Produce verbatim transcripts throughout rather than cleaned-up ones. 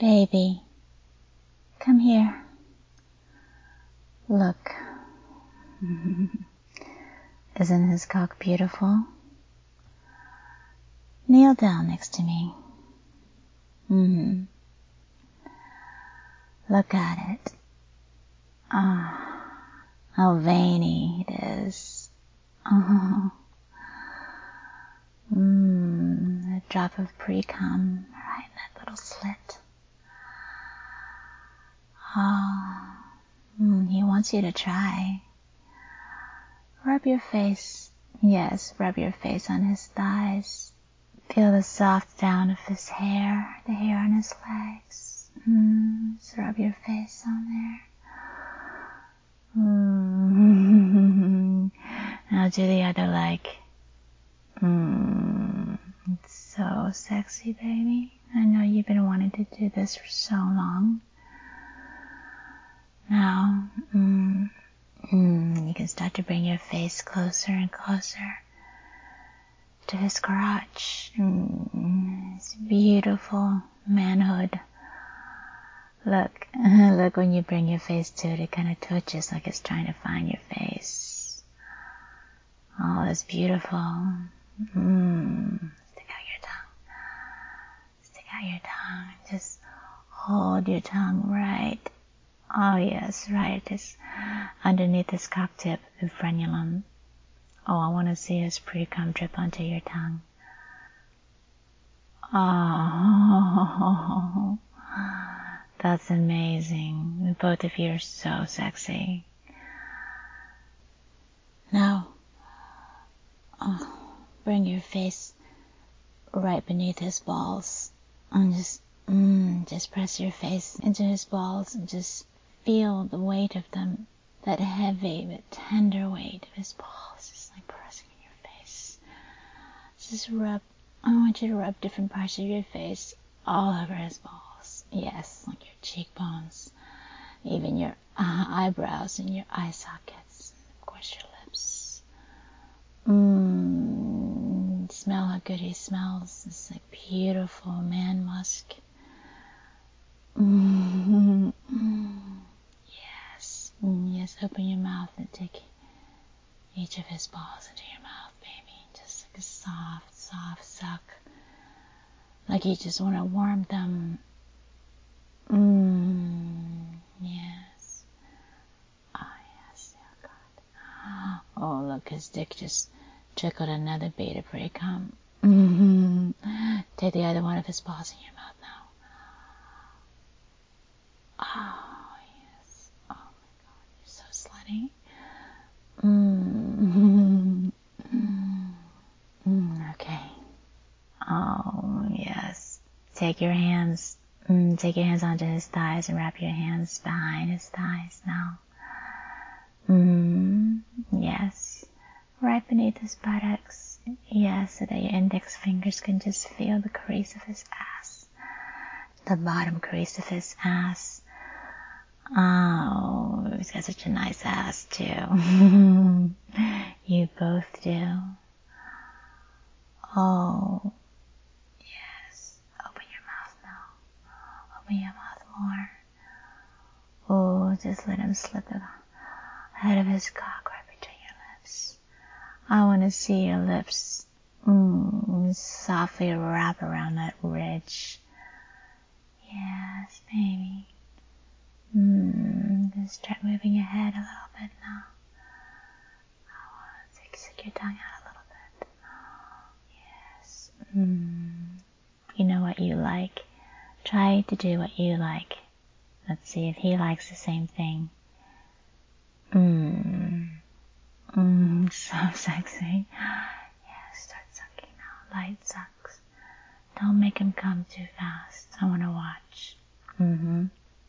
Baby, come here. Look. Isn't his cock beautiful? Kneel down next to me. Mm-hmm. Look at it. Ah, oh, how veiny it is. Oh. Mmm, a drop of pre-cum right in that little slit. Oh, mm, he wants you to try. Rub your face. Yes, rub your face on his thighs. Feel the soft down of his hair, the hair on his legs. Mm, just rub your face on there. Mm. Now do the other leg. Mm. It's so sexy, baby. I know you've been wanting to do this for so long. Now, mm, mm, you can start to bring your face closer and closer to his crotch. Mm, it's beautiful manhood. Look, look when you bring your face to it, it kind of twitches like it's trying to find your face. Oh, it's beautiful. Mm. Stick out your tongue. Stick out your tongue. Just hold your tongue right. Oh yes, right. Just underneath his cock tip, the frenulum. Oh, I want to see his pre-cum drip onto your tongue. Oh, that's amazing. Both of you are so sexy. Now, oh, bring your face right beneath his balls and just, mm, just press your face into his balls and just feel the weight of them, that heavy but tender weight of his balls, just like pressing in your face. Just rub, I want you to rub different parts of your face all over his balls. Yes, like your cheekbones, even your uh, eyebrows and your eye sockets, and of course your lips. Mmm, smell how good he smells. It's like beautiful man musk. Mmm. Yes, mm, yes, open your mouth and take each of his balls into your mouth, baby. Just like a soft, soft suck. Like you just want to warm them. Mmm, yes. Oh, yes, yeah, God. Oh, look, his dick just trickled another beta pre-cum. Mm-hmm. Take the other one of his balls in your mouth now. Oh, yes. Oh, my God, you're so slutty. Mm-hmm. Mm, okay. Oh, yes. Take your hands, mm, take your hands onto his thighs and wrap your hands behind his thighs now. Mm, yes. Right beneath his buttocks. Yes, so that your index fingers can just feel the crease of his ass. The bottom crease of his ass. Oh, he's got such a nice ass, too. You both do. Oh, yes. Open your mouth now. Open your mouth more. Oh, just let him slip the head of his cock right between your lips. I want to see your lips mm, softly wrap around that ridge. Yes, baby. Mm, just start moving your head a little bit now. I want to stick your tongue out a little bit. Yes. Mm. You know what you like. Try to do what you like. Let's see if he likes the same thing. Mmm. Mmm, so sexy. Yeah, start sucking now. Light sucks. Don't make him come too fast. I want to watch. Mm-hmm.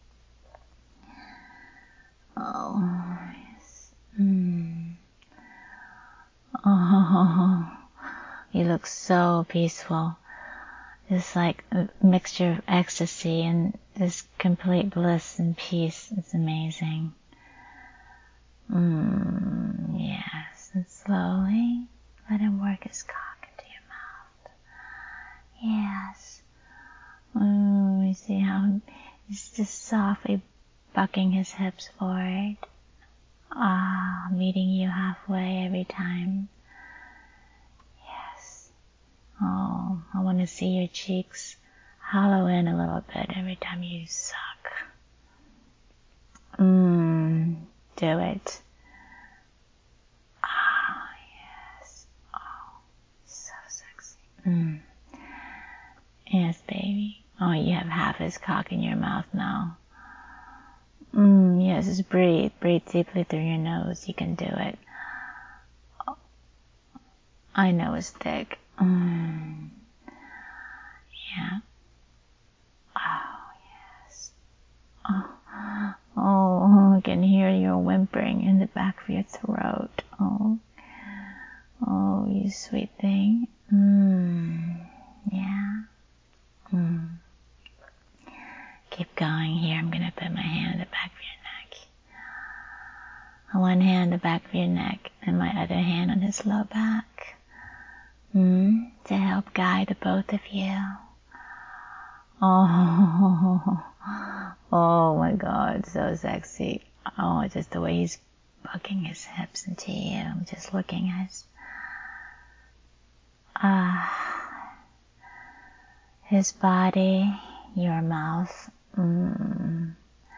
Oh, yes. Mmm. Oh, he looks so peaceful. It's like a mixture of ecstasy and this complete bliss and peace. It's amazing. Mmm, yes. And slowly let him work his cock into your mouth. Yes. Oh, you see how He's just softly bucking his hips forward. Ah, meeting you halfway every time. Yes. Oh, I want to see your cheeks hollow in a little bit every time you suck. Mmm, do it. Ah, yes. Oh, so sexy. Mmm. Yes, baby. Oh, you have half his cock in your mouth now. Mmm, yes, just breathe. Breathe deeply through your nose. You can do it. Oh, I know it's thick. Mmm. Yeah. Oh, yes. Oh, oh, I can hear your whimpering in the back of your throat. Oh, oh, you sweet thing. Mmm. Yeah. Mmm. Keep going here. I'm going to put my hand in the back of your neck. One hand in the back of your neck and my other hand on his low back. Mm, to help guide the both of you. Oh, oh my God, so sexy. Oh, just the way he's bucking his hips into you. I'm just looking at his, ah, his body, your mouth. Mm.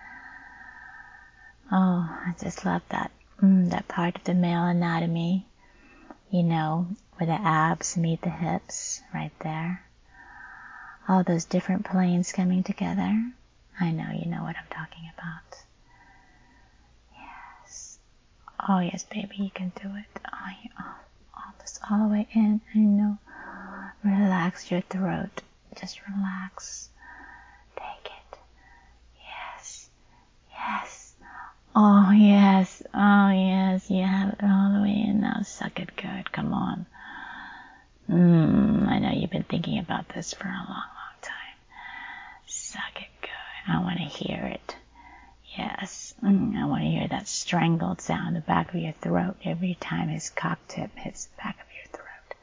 Oh, I just love that, mm, that part of the male anatomy, you know, where the abs meet the hips, right there. All those different planes coming together. I know you know what I'm talking about. Yes. Oh, yes, baby, you can do it. Oh, you, oh, all this all the way in. I know. Relax your throat. Just relax. Take it. Yes. Yes. Oh, yes. Oh, yes. You have it all the way in now. Suck it good. Come on. Mmm. I know you've been thinking about this for a long, long time. Suck it good. I want to hear it. Yes. Mm, I want to hear that strangled sound in the back of your throat every time his cock tip hits the back of your throat.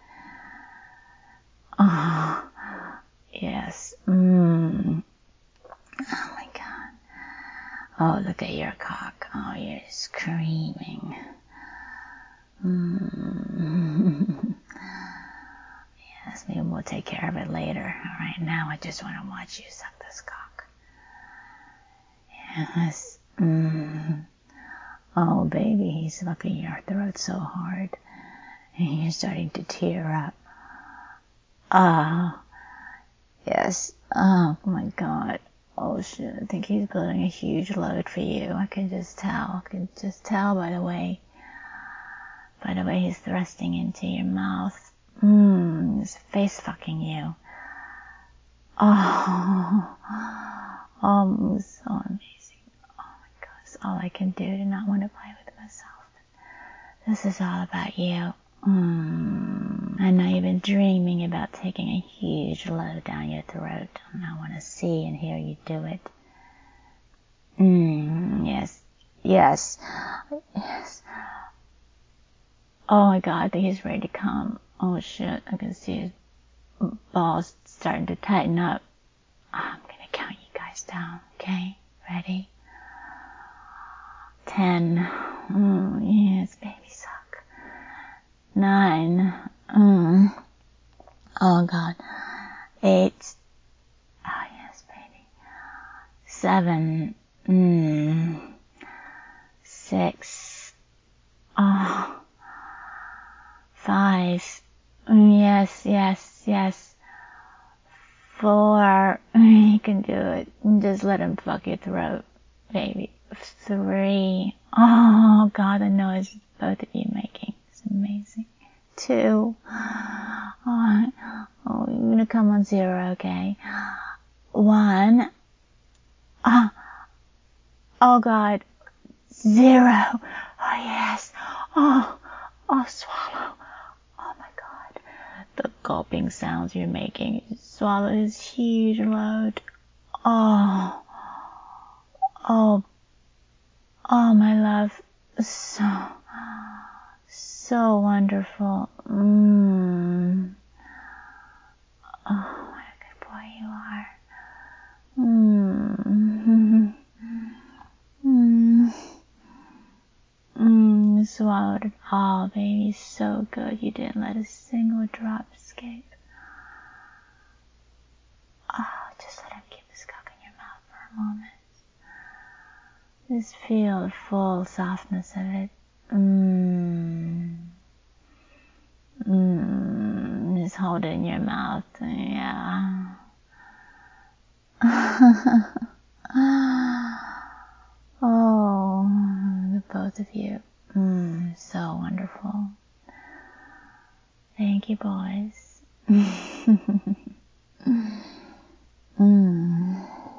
Oh, yes. Mmm. Oh, my God. Oh, look at your cock. Oh, you're screaming. Mm. Yes, maybe we'll take care of it later. Right now, I just want to watch you suck this cock. Yes. Mm. Oh, baby, he's fucking your throat so hard. And you're starting to tear up. Oh, yes. Oh, my God. Oh, shit. I think he's building a huge load for you. I can just tell. I can just tell by the way, by the way he's thrusting into your mouth. Mmm, he's face fucking you. Oh, oh, so amazing. Oh my God, it's all I can do to not want to play with myself. This is all about you. Mm. I know you've been dreaming about taking a huge load down your throat, and I want to see and hear you do it. Mm, yes, yes, yes. Oh my God, I think he's ready to come. Oh shit, I can see his balls starting to tighten up. I'm gonna count you guys down, okay? Ready? Ten. Mm, yes, baby suck. Nine. Mm. Oh God. Eight. Oh yes, baby. Seven. Mm. Six. Oh. Five. Mm, yes, yes, yes. Four. You can do it. Just let him fuck your throat, baby. Three. Oh, God, the noise both of you making is amazing. Two. Oh, oh, you're gonna come on zero, okay? One. Oh, oh God. Zero. Oh, yes. Oh, oh, swallow. Oh, my God. The gulping sounds you're making. You swallow this huge load. Oh. Oh. Oh, my love. So, so wonderful. Mmm. Oh, what a good boy you are. Mmm. swallowed it all, baby. So good. You didn't let a single drop escape. Oh, just let him keep his cock in your mouth for a moment. Just feel the full softness of it. Mmm. Mmm. Just hold it in your mouth. Yeah. Oh, the both of you. Mmm, so wonderful. Thank you, boys. Mmm.